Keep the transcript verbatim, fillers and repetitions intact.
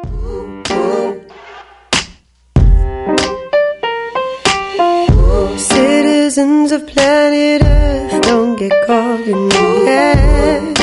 Citizens of planet Earth, don't get caught in the